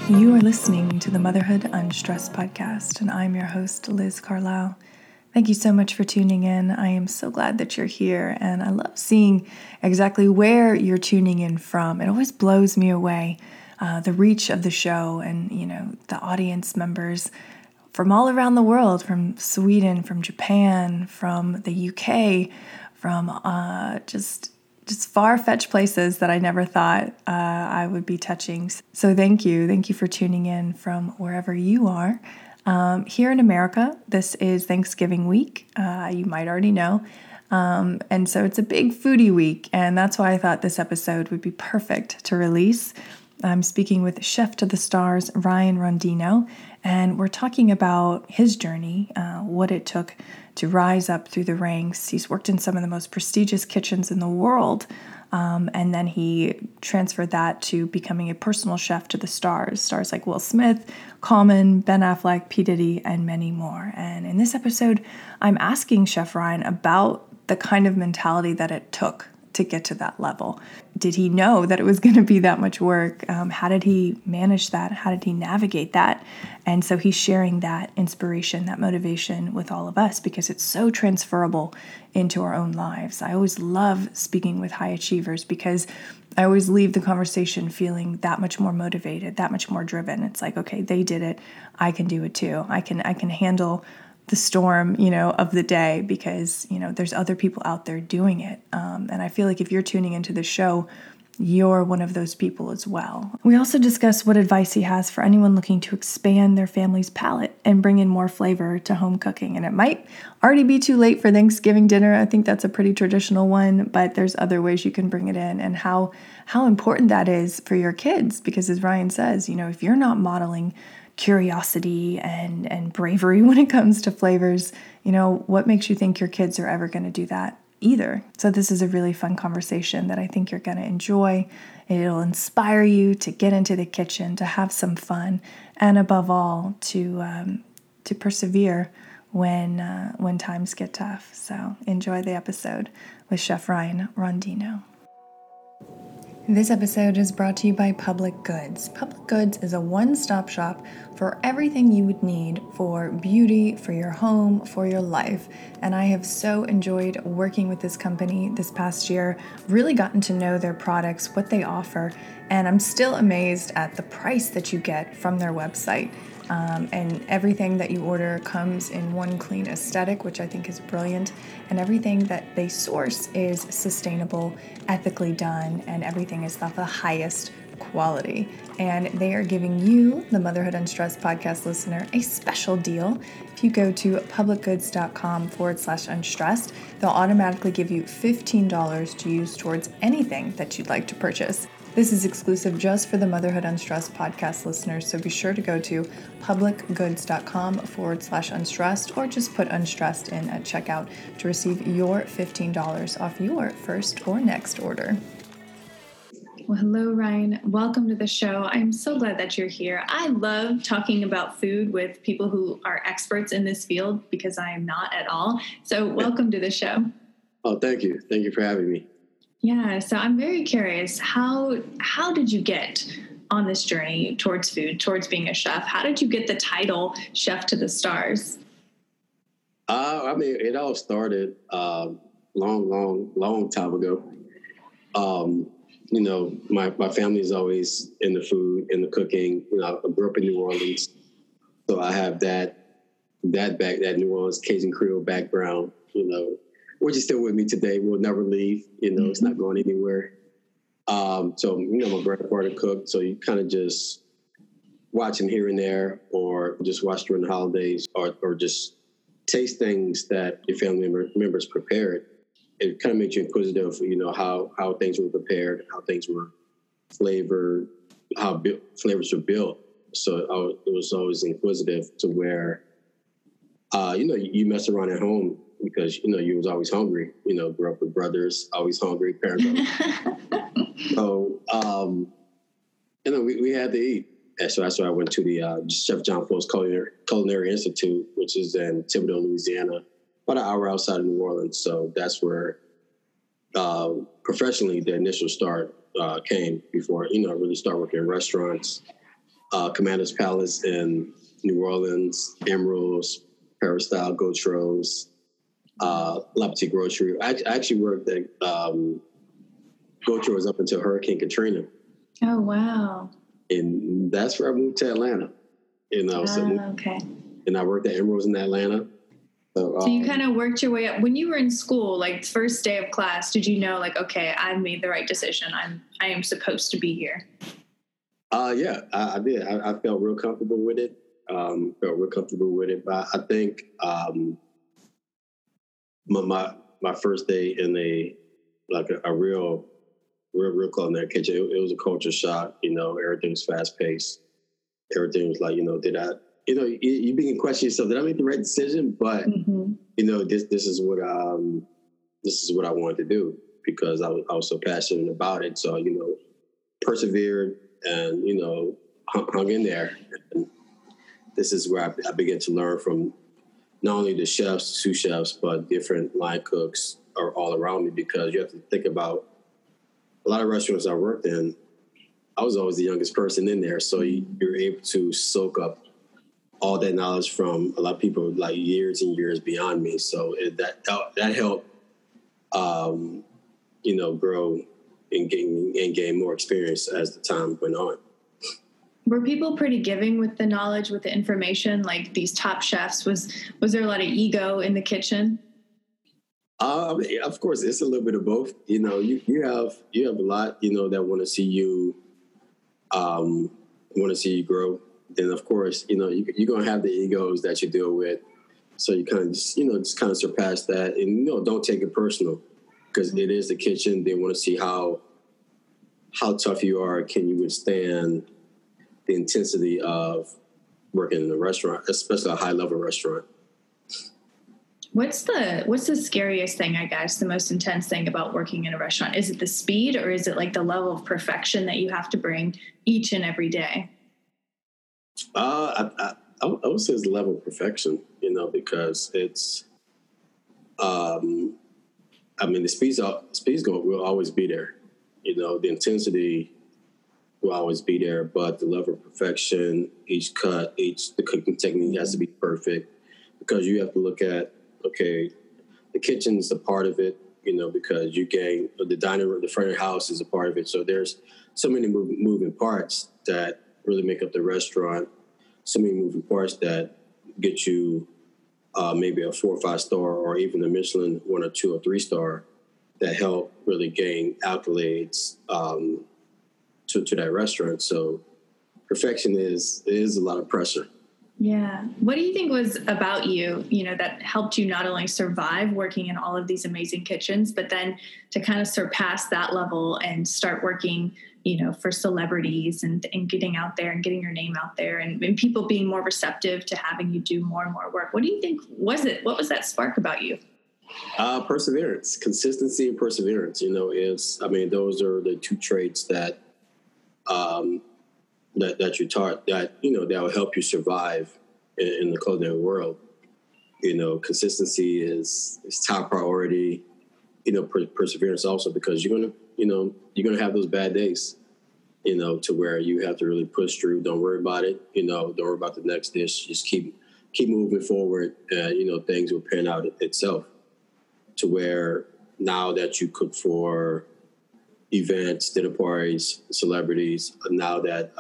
You are listening to the Motherhood Unstressed podcast, and I'm your host, Liz Carlisle. Thank you so much for tuning in. I am so glad that you're here, and I love seeing exactly where you're tuning in from. It always blows me away, the reach of the show and, the audience members from all around the world, from Sweden, from Japan, from the UK, from just far-fetched places that I never thought I would be touching. So thank you. Thank you for tuning in from wherever you are. Here in America, this is Thanksgiving week. You might already know. And so it's a big foodie week, and that's why I thought this episode would be perfect to release. I'm speaking with Chef to the Stars, Ryan Rondino, and we're talking about his journey, what it took to rise up through the ranks. He's worked in some of the most prestigious kitchens in the world, and then he transferred that to becoming a personal chef to the stars. Stars like Will Smith, Common, Ben Affleck, P. Diddy, and many more. And in this episode, I'm asking Chef Ryan about the kind of mentality that it took to get to that level. Did he know that it was going to be that much work? How did he manage that? How did he navigate that? And so he's sharing that inspiration, that motivation with all of us because it's so transferable into our own lives. I always love speaking with high achievers because I always leave the conversation feeling that much more motivated, that much more driven. It's like, okay, they did it. I can do it too. I can handle the storm, of the day because, there's other people out there doing it. And I feel like if you're tuning into the show, you're one of those people as well. We also discuss what advice he has for anyone looking to expand their family's palate and bring in more flavor to home cooking. And it might already be too late for Thanksgiving dinner. I think that's a pretty traditional one, but there's other ways you can bring it in and how important that is for your kids. Because as Ryan says, if you're not modeling curiosity and bravery when it comes to flavors, what makes you think your kids are ever going to do that either? So this is a really fun conversation that I think you're going to enjoy. It'll inspire you to get into the kitchen, to have some fun, and above all, to persevere when times get tough. So enjoy the episode with Chef Ryan Rondino. This episode is brought to you by Public Goods. Public Goods is a one-stop shop for everything you would need for beauty, for your home, for your life. And I have so enjoyed working with this company this past year, really gotten to know their products, what they offer, and I'm still amazed at the price that you get from their website. And everything that you order comes in one clean aesthetic, which I think is brilliant. And everything that they source is sustainable, ethically done, and everything is of the highest quality. And they are giving you, the Motherhood Unstressed podcast listener, a special deal. If you go to publicgoods.com/unstressed, they'll automatically give you $15 to use towards anything that you'd like to purchase. This is exclusive just for the Motherhood Unstressed podcast listeners, so be sure to go to publicgoods.com/unstressed or just put unstressed in at checkout to receive your $15 off your first or next order. Well, hello, Ryan. Welcome to the show. I'm so glad that you're here. I love talking about food with people who are experts in this field because I am not at all. So welcome to the show. Oh, thank you. Thank you for having me. Yeah, so I'm very curious, how did you get on this journey towards food, towards being a chef? How did you get the title Chef to the Stars? It all started long time ago. My family is always in the food, in the cooking. I grew up in New Orleans, so I have that New Orleans Cajun Creole background, which is still with me today. We'll never leave. It's not going anywhere. So my grandfather cooked. So you kind of just watching here and there, or just watch during the holidays, or just taste things that your family members prepared. It kind of makes you inquisitive, how things were prepared, how things were flavored, how flavors were built. So it was always inquisitive to where, you mess around at home. Because, you was always hungry, grew up with brothers, always hungry, parents. So, we had to eat. And so that's why I went to the Chef John Fo's Culinary Institute, which is in Thibodaux, Louisiana, about an hour outside of New Orleans. So that's where professionally the initial start came before, I really started working in restaurants. Commander's Palace in New Orleans, Emerald's, Peristyle, Gautreau's, La Petite Grocery. I actually worked at Gautreau's up until Hurricane Katrina. Oh, wow. And that's where I moved to Atlanta. Okay. And I worked at Emerald's in Atlanta. So you kind of worked your way up. When you were in school, like first day of class, did you know, like, okay, I made the right decision. I am supposed to be here. Yeah, I did. I felt real comfortable with it. But I think my first day in a real culinary kitchen, it was a culture shock. Everything was fast paced. Everything was like, you begin to question yourself. Did I make the right decision? But this is what I wanted to do because I was so passionate about it. So persevered and hung in there. And this is where I began to learn from not only the chefs, sous chefs, but different line cooks are all around me because you have to think about a lot of restaurants I worked in. I was always the youngest person in there, so you're able to soak up all that knowledge from a lot of people like years and years beyond me. So that helped, grow and gain more experience as the time went on. Were people pretty giving with the knowledge, with the information? Like these top chefs, was there a lot of ego in the kitchen? Of course, it's a little bit of both. You have a lot, that want to see you, grow. Then of course, you're gonna have the egos that you deal with. So you kind of just kind of surpass that, and don't take it personal because it is the kitchen. They want to see how tough you are. Can you withstand the intensity of working in a restaurant, especially a high level restaurant? What's the scariest thing, I guess, the most intense thing about working in a restaurant? Is it the speed or is it like the level of perfection that you have to bring each and every day? I would say it's the level of perfection, because it's, the speed's will always be there. The intensity will always be there, but the level of perfection, each cut, the cooking technique has to be perfect because you have to look at, okay, the kitchen's a part of it, because you gain the dining room, the front of the house is a part of it. So there's so many moving parts that really make up the restaurant. So many moving parts that get you maybe a 4 or 5 star, or even a Michelin 1 or 2 or 3 star, that help really gain accolades to that restaurant. So perfection is a lot of pressure. Yeah. What do you think was about you, that helped you not only survive working in all of these amazing kitchens, but then to kind of surpass that level and start working, for celebrities and getting out there and getting your name out there and people being more receptive to having you do more and more work? What do you think was it? What was that spark about you? Perseverance, consistency and perseverance, those are the two traits that you're taught that that will help you survive in the culinary world. Consistency is top priority. Perseverance also, because you're gonna have those bad days. To where you have to really push through. Don't worry about it. Don't worry about the next dish. Just keep moving forward. Things will pan out itself. To where now that you cook for events, dinner parties, celebrities, now that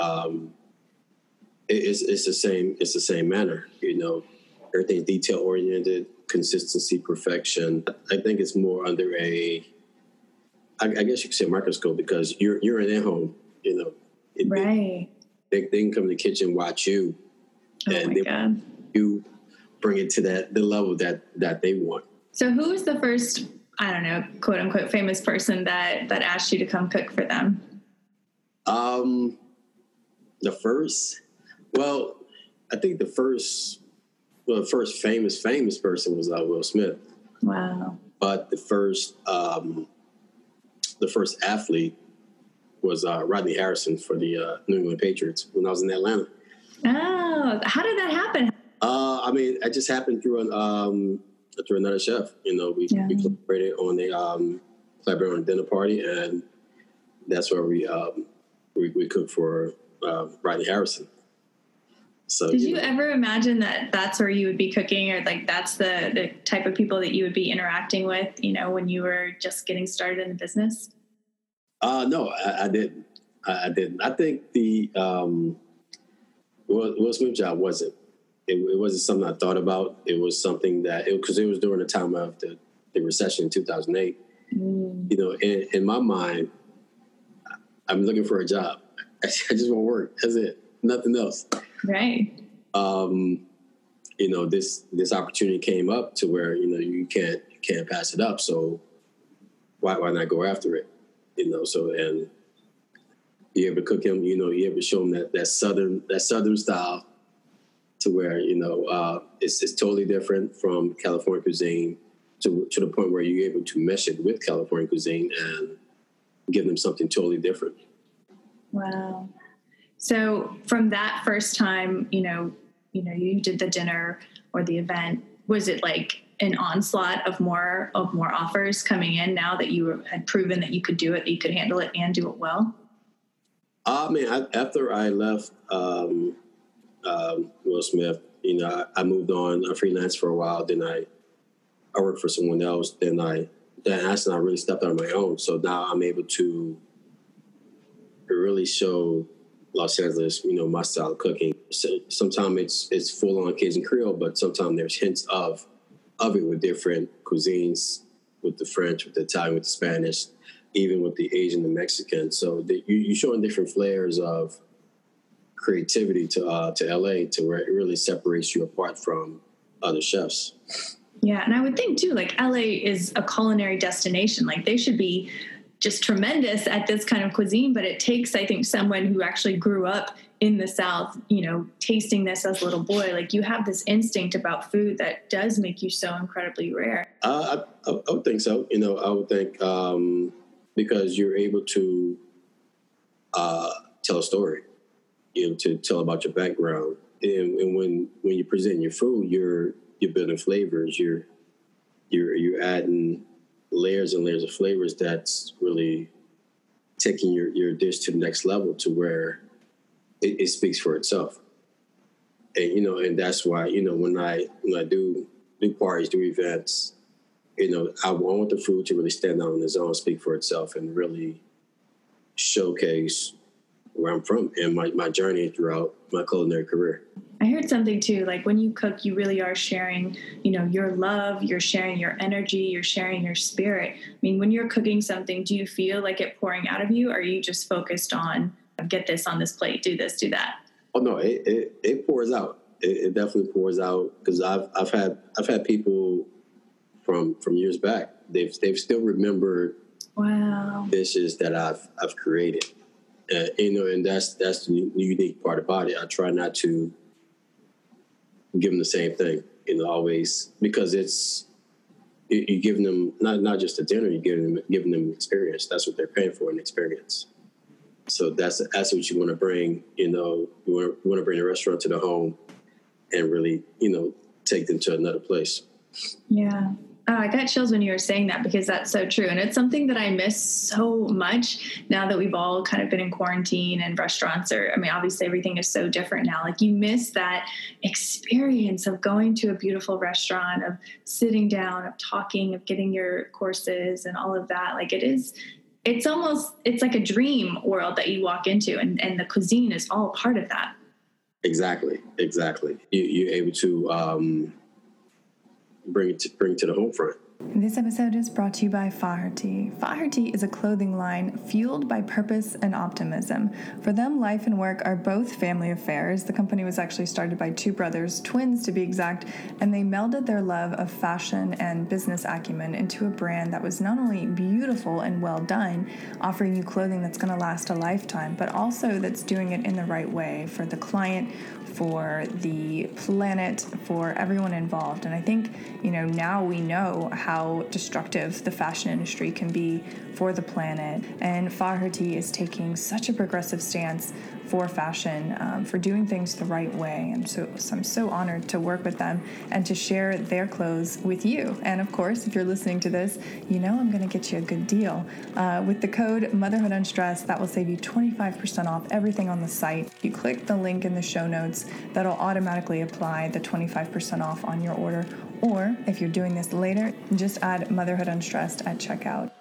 it's the same manner. Everything's detail oriented, consistency, perfection. I think it's more under I guess you could say microscope, because you're in their home. Right. They can come to the kitchen, watch you, and you bring it to the level that they want. So who was the first, I don't know, quote unquote, famous person that asked you to come cook for them? The first famous person was Will Smith. Wow. But the first athlete was Rodney Harrison for the New England Patriots when I was in Atlanta. Oh, how did that happen? It just happened through another chef. We collaborated on a dinner party, and that's where we cooked for Rodney Harrison. So, did you ever imagine that that's where you would be cooking, or like that's the type of people that you would be interacting with, when you were just getting started in the business? No, I didn't. I didn't. I think the Will Smith job wasn't. It wasn't something I thought about. It was something that because it was during the time of the recession in 2008. In my mind, I'm looking for a job. I just want to work. That's it. Nothing else. Right. This opportunity came up to where you can't pass it up. So why not go after it? So and you're able to cook him. You're able to show him that southern style, to where it's totally different from California cuisine to the point where you're able to mesh it with California cuisine and give them something totally different. Wow. So from that first time, you did the dinner or the event, was it like an onslaught of more offers coming in now that you had proven that you could do it, that you could handle it and do it well? After I left Will Smith, I moved on. I freelanced for a while. Then I worked for someone else. Then I really stepped out on my own. So now I'm able to really show Los Angeles, my style of cooking. So sometimes it's full on Cajun Creole, but sometimes there's hints of it with different cuisines, with the French, with the Italian, with the Spanish, even with the Asian and Mexican. So you're showing different flavors of creativity to LA, to where it really separates you apart from other chefs. Yeah, and I would think too, like LA is a culinary destination. Like they should be just tremendous at this kind of cuisine, but it takes, I think, someone who actually grew up in the South, tasting this as a little boy. Like you have this instinct about food that does make you so incredibly rare. I would think so. I would think because you're able to tell a story, to tell about your background, and when you present your food, you're building flavors. You're adding layers and layers of flavors that's really taking your dish to the next level, to where it speaks for itself. And and that's why when I do parties, do events, I want the food to really stand out on its own, speak for itself, and really showcase where I'm from and my journey throughout my culinary career. I heard something too, like when you cook, you really are sharing, your love, you're sharing your energy, you're sharing your spirit. I mean, when you're cooking something, do you feel like it pouring out of you, or are you just focused on get this on this plate, do this, do that? Oh no, it pours out. It definitely pours out, because I've had people from years back. They've still remembered dishes that I've created. And that's the unique part about it. I try not to give them the same thing, always, because you're giving them not just a dinner, you're giving them experience. That's what they're paying for, an experience. So that's what you want to bring. You want to bring the restaurant to the home and really, take them to another place. Yeah. Oh, I got chills when you were saying that, because that's so true. And it's something that I miss so much now that we've all kind of been in quarantine, and restaurants obviously everything is so different now. Like you miss that experience of going to a beautiful restaurant, of sitting down, of talking, of getting your courses and all of that. Like it's like a dream world that you walk into, and the cuisine is all part of that. Exactly. You're able to bring it to the home front. This episode is brought to you by Faherty. Faherty is a clothing line fueled by purpose and optimism. For them, life and work are both family affairs. The company was actually started by two brothers, twins to be exact, and they melded their love of fashion and business acumen into a brand that was not only beautiful and well done, offering you clothing that's going to last a lifetime, but also that's doing it in the right way for the client, for the planet, for everyone involved. And I think, now we know how destructive the fashion industry can be for the planet. And Faherty is taking such a progressive stance for fashion, for doing things the right way. And so I'm so honored to work with them and to share their clothes with you. And of course, if you're listening to this, you know I'm going to get you a good deal. With the code Motherhood Unstressed, that will save you 25% off everything on the site. If you click the link in the show notes, that'll automatically apply the 25% off on your order. Or if you're doing this later, just add Motherhood Unstressed at checkout.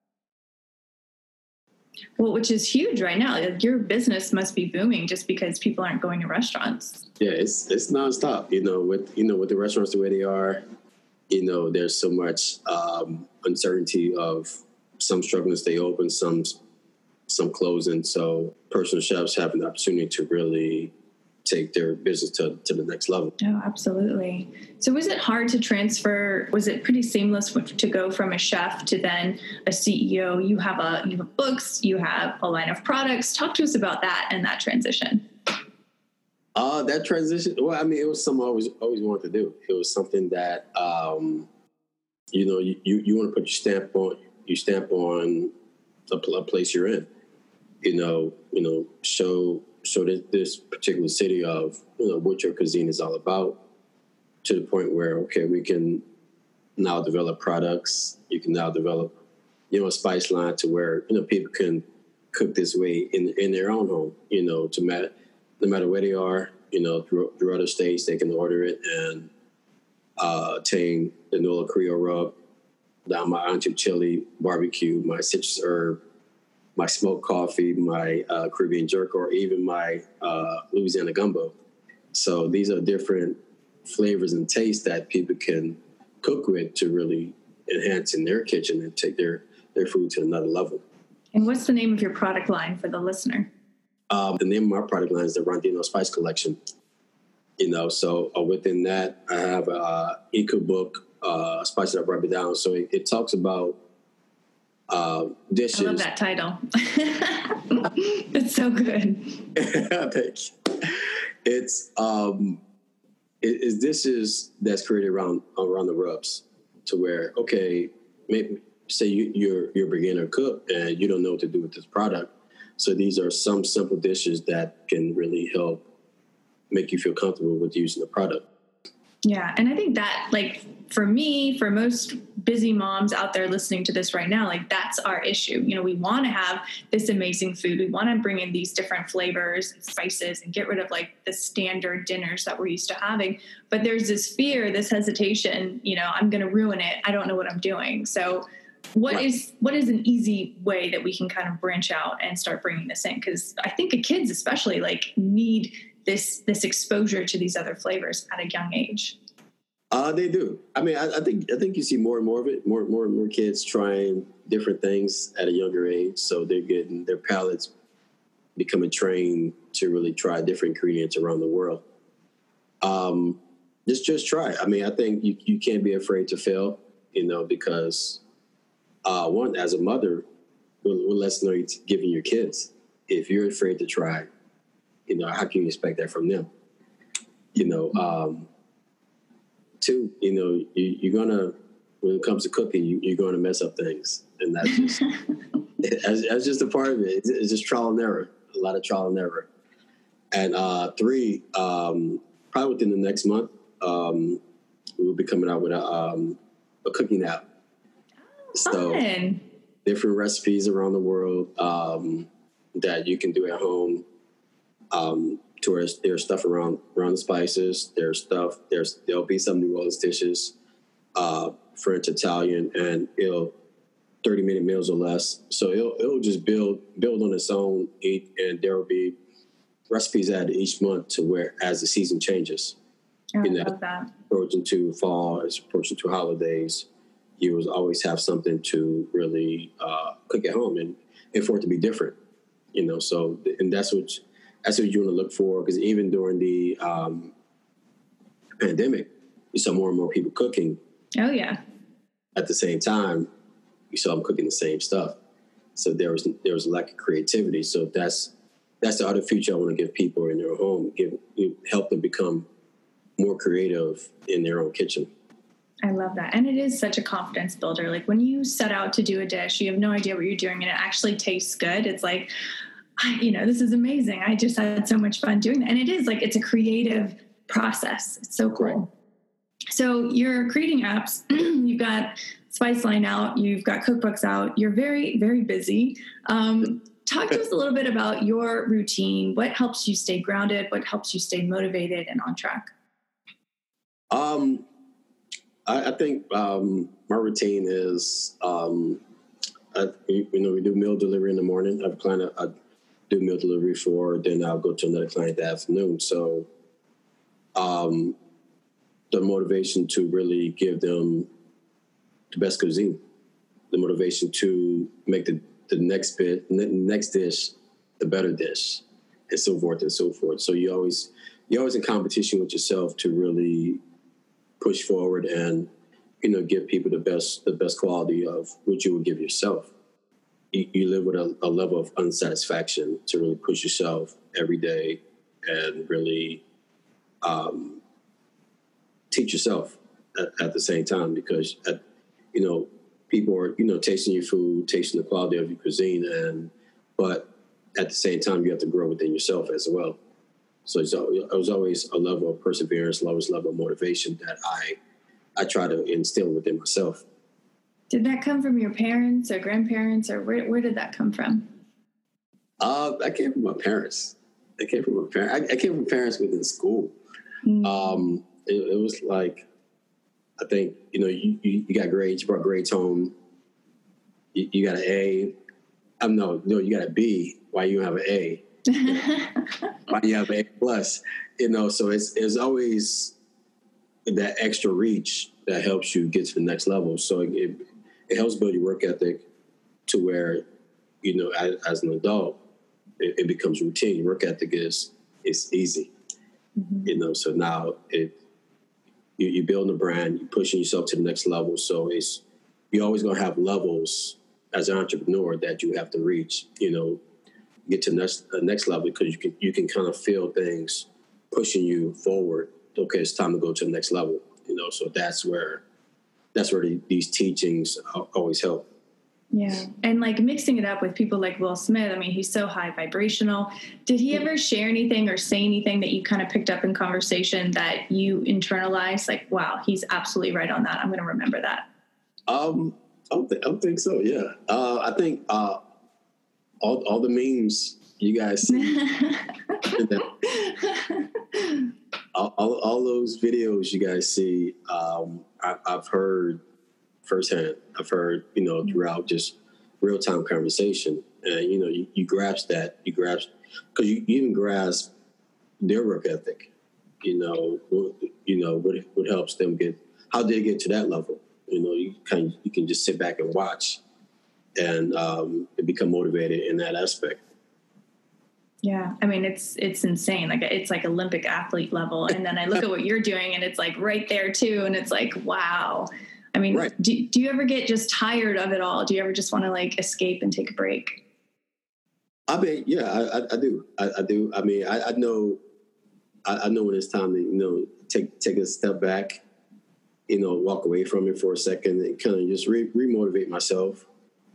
Well, which is huge right now. Your business must be booming just because people aren't going to restaurants. Yeah, it's nonstop. With the restaurants the way they are, there's so much uncertainty of some struggling to stay open, some closing. So personal chefs have an opportunity to really take their business to the next level. Oh, absolutely. So was it hard to transfer? Was it pretty seamless to go from a chef to then a CEO? You have books, you have a line of products. Talk to us about that and that transition. That transition, well, I mean, it was something I always wanted to do. It was something that, you want to put your stamp on a place you're in, show this particular city of, what your cuisine is all about, to the point where, okay, we can now develop products. You can now develop, a spice line to where, people can cook this way in their own home, no matter where they are, through other states, they can order it and obtain the Nola Creole rub, down my Auntie Chili barbecue, my citrus herb, my smoked coffee, my Caribbean jerk, or even my Louisiana gumbo. So these are different flavors and tastes that people can cook with to really enhance in their kitchen and take their food to another level. And what's the name of your product line for the listener? The name of my product line is the Rondino Spice Collection. So within that, I have a eco-book, Spice It Up, Rub It Down. So it talks about dishes. I love that title. It's so good. Thank you. It's dishes that's created around the rubs, to where, okay, maybe say you're a beginner cook and you don't know what to do with this product. So these are some simple dishes that can really help make you feel comfortable with using the product. Yeah. And I think that, for me, for most busy moms out there listening to this right now, that's our issue. We want to have this amazing food. We want to bring in these different flavors and spices and get rid of the standard dinners that we're used to having. But there's this fear, this hesitation, I'm going to ruin it. I don't know what I'm doing. So what is an easy way that we can kind of branch out and start bringing this in? Because I think the kids especially need this exposure to these other flavors at a young age. They do. I mean, I think you see more and more of it. More and more kids trying different things at a younger age, so they're getting their palates becoming trained to really try different ingredients around the world. Just try. I mean, I think you can't be afraid to fail. Because one, as a mother, what lesson are you giving your kids? If you're afraid to try, how can you expect that from them? Two, you're gonna, when it comes to cooking, you're gonna mess up things, and that's just that's just a part of it. It's just trial and error, a lot of trial and error. And three, probably within the next month, we will be coming out with a cooking app. So fun. Different recipes around the world that you can do at home. There's stuff around the spices. There'll be some New Orleans dishes, French, Italian, and 30-minute meals or less. So it'll just build on its own, and there will be recipes added each month to where as the season changes. Oh, I love that. Approaching to fall, as approaching to holidays, you will always have something to really cook at home and for it to be different. So and that's what you want to look for, because even during the pandemic, you saw more and more people cooking. Oh, yeah. At the same time, you saw them cooking the same stuff. So there was a lack of creativity. So that's the other feature I want to give people in their home, help them become more creative in their own kitchen. I love that. And it is such a confidence builder. Like when you set out to do a dish, you have no idea what you're doing and it actually tastes good. It's like, this is amazing. I just had so much fun doing that. And it is like, it's a creative process. It's so cool. Right. So you're creating apps. You've got Spiceline out. You've got cookbooks out. You're very, very busy. Talk to us a little bit about your routine. What helps you stay grounded? What helps you stay motivated and on track? I think my routine is, we do meal delivery in the morning. I do meal delivery then I'll go to another client that afternoon. So the motivation to really give them the best cuisine, the motivation to make the next dish the better dish, and so forth and so forth. So you're always in competition with yourself to really push forward and give people the best quality of what you would give yourself. You live with a level of unsatisfaction to really push yourself every day and really teach yourself at the same time, because people are tasting your food, tasting the quality of your cuisine, but at the same time you have to grow within yourself as well. So it was always a level of perseverance, always a level of motivation that I try to instill within myself. Did that come from your parents or grandparents, or where did that come from? I came from my parents. I came from parents within school. Mm. It was like, I think, you got grades, you brought grades home. You got an A. No, you got a B. Why you don't have an A? Why you have an A plus? So it's always that extra reach that helps you get to the next level. So it helps build your work ethic to where, as an adult, it becomes routine. Your work ethic is easy. Mm-hmm. So now you're building a brand, you're pushing yourself to the next level. So you're always going to have levels as an entrepreneur that you have to reach, get to the next level, because you can kind of feel things pushing you forward. Okay, it's time to go to the next level, so that's where these teachings always help. Yeah. And like mixing it up with people like Will Smith, I mean, he's so high vibrational. Did he ever share anything or say anything that you kind of picked up in conversation that you internalized? Like, wow, he's absolutely right on that. I'm going to remember that. I don't think so. Yeah. I think all the memes you guys see, all those videos you guys see, I've heard firsthand. I've heard, throughout just real-time conversation. And, you grasp that. You grasp, because you even grasp their work ethic, what helps them how did they get to that level? You can just sit back and watch and become motivated in that aspect. Yeah. I mean, it's insane. Like it's like Olympic athlete level. And then I look at what you're doing and it's like right there too. And it's like, wow. I mean, right. Do you ever get just tired of it all? Do you ever just want to like escape and take a break? I mean, yeah, I do. I do. I mean, I know when it's time to, take a step back, walk away from it for a second and kind of just remotivate myself,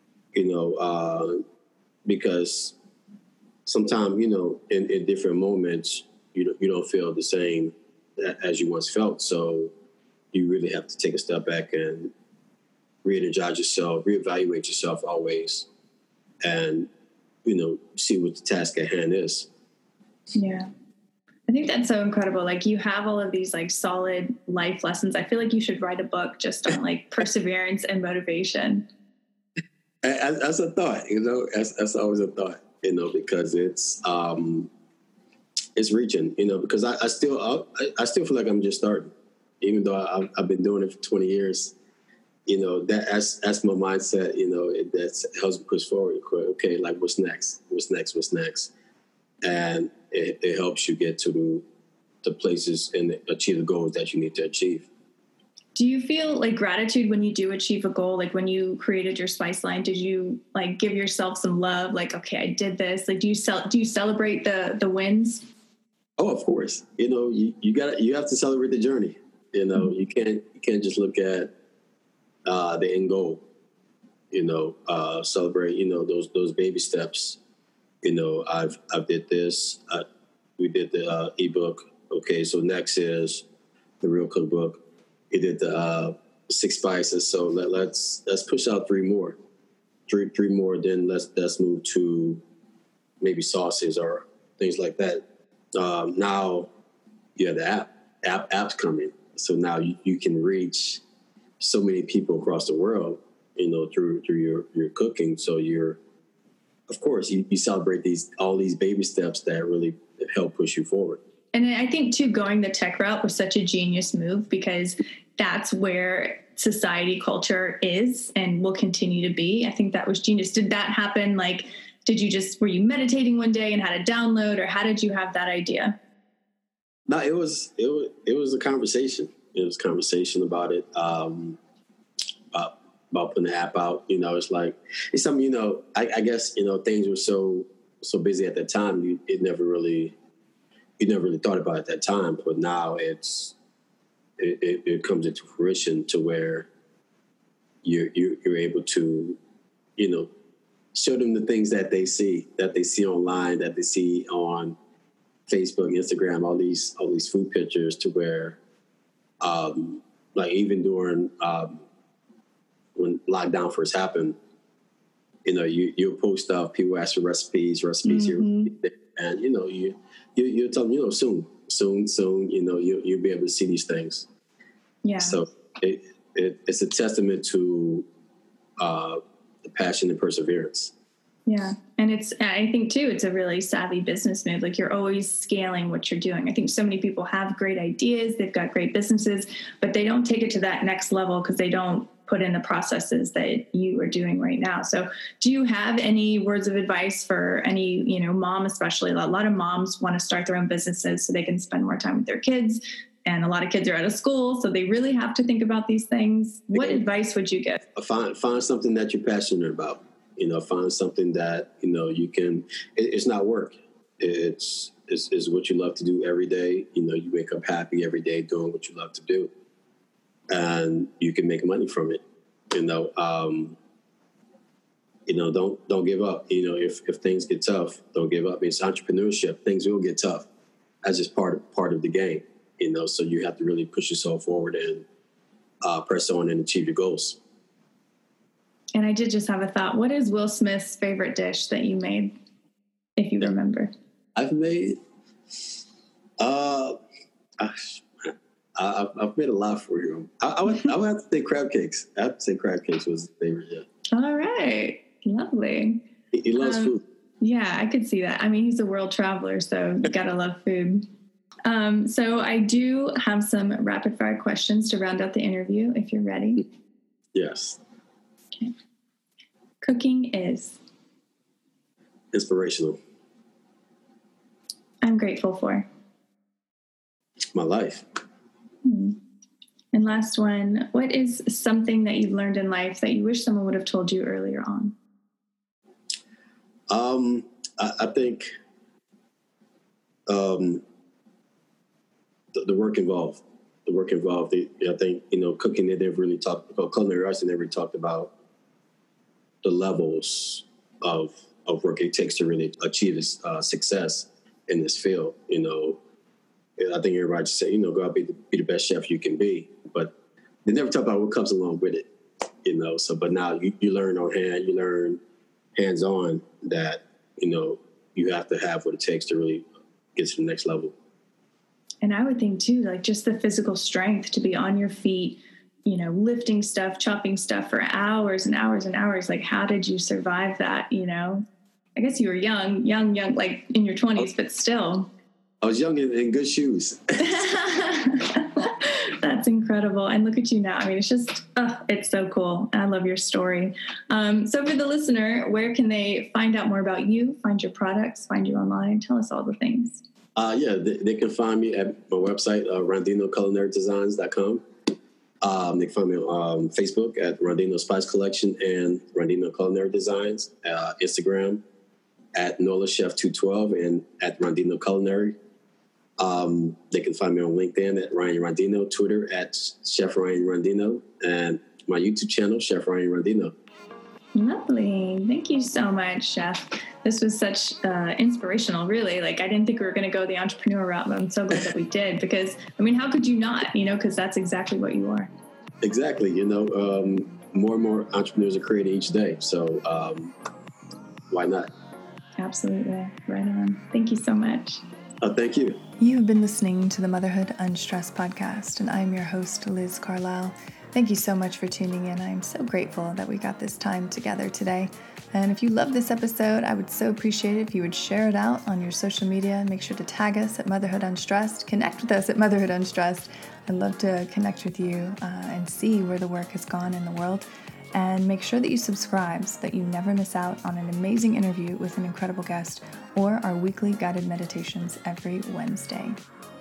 because sometimes, in different moments, you don't feel the same as you once felt. So you really have to take a step back and re-energize yourself, reevaluate yourself always, and, see what the task at hand is. Yeah. I think that's so incredible. Like you have all of these like solid life lessons. I feel like you should write a book just on like perseverance and motivation. That's a thought, that's always a thought, because it's reaching, because I still feel like I'm just starting, even though I've been doing it for 20 years. That's my mindset. That helps me push forward. Okay, like what's next? And it helps you get to the places and achieve the goals that you need to achieve. Do you feel like gratitude when you do achieve a goal? Like when you created your Spiceline, did you like give yourself some love? Like, okay, I did this. Like, do you celebrate the wins? Oh, of course. You have to celebrate the journey. You know, you can't just look at the end goal. You know, celebrate. You know, those baby steps. You know, I've did this. We did the ebook. Okay, so next is the real cookbook. We did the 6 spices. So let's push out 3 more. Three more. Then let's move to maybe sauces or things like that. Now you have the apps coming. So now you can reach so many people across the world, you know, through your cooking. So of course, you celebrate all these baby steps that really help push you forward. And I think too, going the tech route was such a genius move because that's where society culture is and will continue to be. I think that was genius. Did that happen? Like, were you meditating one day and had a download, or how did you have that idea? No, it was a conversation. It was a conversation about it. About putting the app out. You know, it's something, you know, I guess, you know, things were so busy at that time. You never really thought about it at that time, but now it comes into fruition to where you're able to, you know, show them the things that they see online, that they see on Facebook, Instagram, all these food pictures, to where, like even during when lockdown first happened, you know, you'll post stuff, people ask for recipes Mm-hmm. here, and you know, you tell them, you know, soon, you know, you'll be able to see these things. Yeah. So it's a testament to the passion and perseverance. Yeah. And I think too, it's a really savvy business move. Like, you're always scaling what you're doing. I think so many people have great ideas, they've got great businesses, but they don't take it to that next level because they don't put in the processes that you are doing right now. So do you have any words of advice for any, you know, mom, especially? A lot of moms want to start their own businesses so they can spend more time with their kids. And a lot of kids are out of school, so they really have to think about these things. What advice would you give? Find something that you're passionate about. You know, find something that, you know, you can. It's not work. It's what you love to do every day. You know, you wake up happy every day doing what you love to do, and you can make money from it. You know, don't give up. You know, if things get tough, don't give up. It's entrepreneurship. Things will get tough. That's just part of the game. You know, so you have to really push yourself forward and press on and achieve your goals. And I did just have a thought. What is Will Smith's favorite dish that you made, if you remember? I've made, I've made a lot for you. I would have to say crab cakes. I have to say crab cakes was his favorite. Yeah. All right, lovely. He loves food. Yeah, I could see that. I mean, he's a world traveler, so you gotta love food. So I do have some rapid fire questions to round out the interview, if you're ready. Yes. Okay. Cooking is inspirational. I'm grateful for my life. And last one, what is something that you've learned in life that you wish someone would have told you earlier on? I think the work involved. The work involved. I think, you know, cooking, they never really talked about culinary arts. They never talked about the levels of work it takes to really achieve this success in this field. You know, I think everybody just say, you know, go out, be the best chef you can be, but they never talk about what comes along with it. You know, so but now you learn on hand, you learn hands on that, you know, you have to have what it takes to really get to the next level. And I would think too, like just the physical strength to be on your feet, you know, lifting stuff, chopping stuff for hours and hours and hours. Like, how did you survive that? You know, I guess you were young, like in your 20s, but still. I was young and in good shoes. That's incredible. And look at you now. I mean, it's just, it's so cool. I love your story. So for the listener, where can they find out more about you, find your products, find you online? Tell us all the things. Yeah, they can find me at my website, RondinoCulinaryDesigns.com. They can find me on Facebook at Rondino Spice Collection and Rondino Culinary Designs. Instagram at NolaChef212 and at Rondino Culinary. They can find me on LinkedIn at Ryan Rondino, Twitter at Chef Ryan Rondino, and my YouTube channel, Chef Ryan Rondino. Lovely. Thank you so much, Chef. This was such inspirational, really. Like, I didn't think we were going to go the entrepreneur route, but I'm so glad that we did because, I mean, how could you not, because that's exactly what you are. Exactly. More and more entrepreneurs are created each day. So why not? Absolutely. Right on. Thank you so much. Thank you. You have been listening to the Motherhood Unstressed podcast, and I'm your host, Liz Carlisle. Thank you so much for tuning in. I'm so grateful that we got this time together today. And if you love this episode, I would so appreciate it if you would share it out on your social media. Make sure to tag us at Motherhood Unstressed. Connect with us at Motherhood Unstressed. I'd love to connect with you and see where the work has gone in the world. And make sure that you subscribe so that you never miss out on an amazing interview with an incredible guest or our weekly guided meditations every Wednesday.